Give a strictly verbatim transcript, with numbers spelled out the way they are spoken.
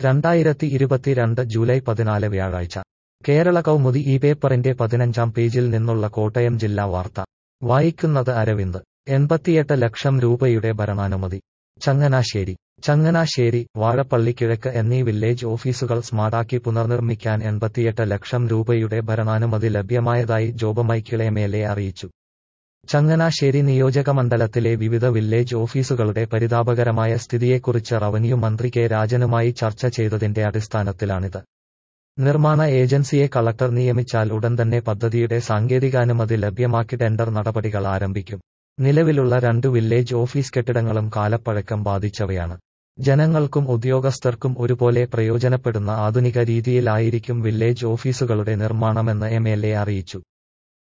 രണ്ടായിരത്തി ഇരുപത്തിരണ്ട് ജൂലൈ പതിനാല് വ്യാഴാഴ്ച കേരള കൗമുദി ഈ പേപ്പറിന്റെ പതിനഞ്ചാം പേജിൽ നിന്നുള്ള കോട്ടയം ജില്ലാ വാർത്ത വായിക്കുന്നത് അരവിന്ദ്. എൺപത്തിയെട്ട് ലക്ഷം രൂപയുടെ ഭരണാനുമതി. ചങ്ങനാശ്ശേരി ചങ്ങനാശ്ശേരി, വാഴപ്പള്ളി കിഴക്ക് എന്നീ വില്ലേജ് ഓഫീസുകൾ സ്മാർട്ടാക്കി പുനർനിർമ്മിക്കാൻ എൺപത്തിയെട്ട് ലക്ഷം രൂപയുടെ ഭരണാനുമതി ലഭ്യമായതായി Job Michael M L A അറിയിച്ചു. ചങ്ങനാശ്ശേരി നിയോജകമണ്ഡലത്തിലെ വിവിധ വില്ലേജ് ഓഫീസുകളുടെ പരിതാപകരമായ സ്ഥിതിയെക്കുറിച്ച് റവന്യൂ മന്ത്രി കെ രാജനുമായി ചർച്ച ചെയ്തതിന്റെ അടിസ്ഥാനത്തിലാണിത്. നിർമ്മാണ ഏജൻസിയെ കളക്ടർ നിയമിച്ചാൽ ഉടൻ തന്നെ പദ്ധതിയുടെ സാങ്കേതികാനുമതി ലഭ്യമാക്കി ടെൻഡർ നടപടികൾ ആരംഭിക്കും. നിലവിലുള്ള രണ്ടു വില്ലേജ് ഓഫീസ് കെട്ടിടങ്ങളും കാലപ്പഴക്കം ബാധിച്ചവയാണ്. ജനങ്ങൾക്കും ഉദ്യോഗസ്ഥർക്കും ഒരുപോലെ പ്രയോജനപ്പെടുന്ന ആധുനിക രീതിയിലായിരിക്കും വില്ലേജ് ഓഫീസുകളുടെ നിർമ്മാണമെന്ന് എം എൽ എ അറിയിച്ചു.